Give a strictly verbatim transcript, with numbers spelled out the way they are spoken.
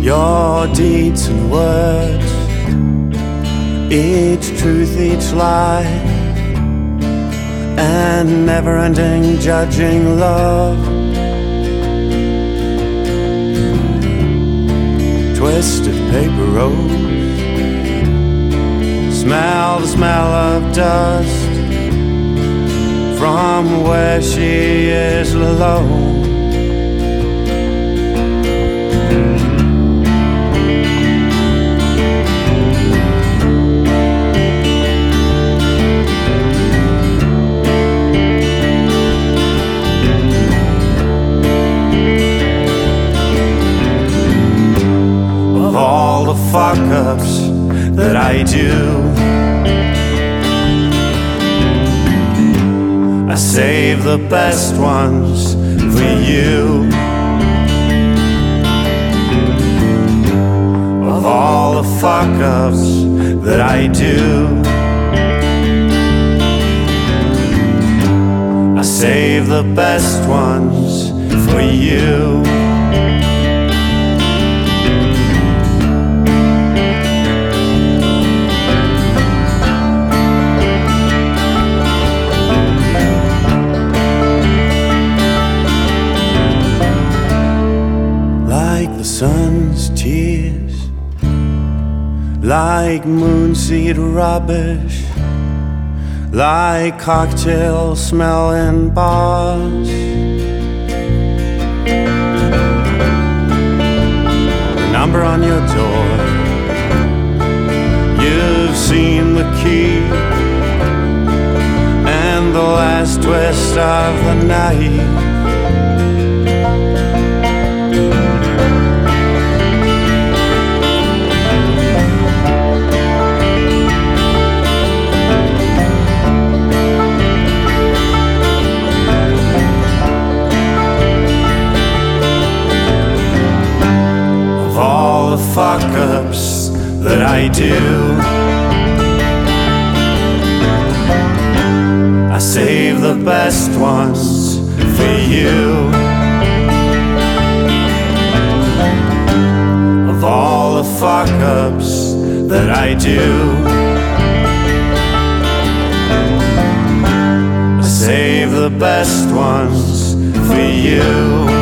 your deeds and words, each truth, each lie, and never-ending judging love. Twisted paper rose, smell the smell of dust from where she is alone. All the fuck-ups that I do, I save the best ones for you. Of all the fuck-ups that I do, I save the best ones for you. Sun's tears, like moonseed rubbish, like cocktail smelling bars. The number on your door, you've seen the key, and the last twist of the night. Fuck-ups that I do, I save the best ones for you. Of all the fuck-ups that I do, I save the best ones for you.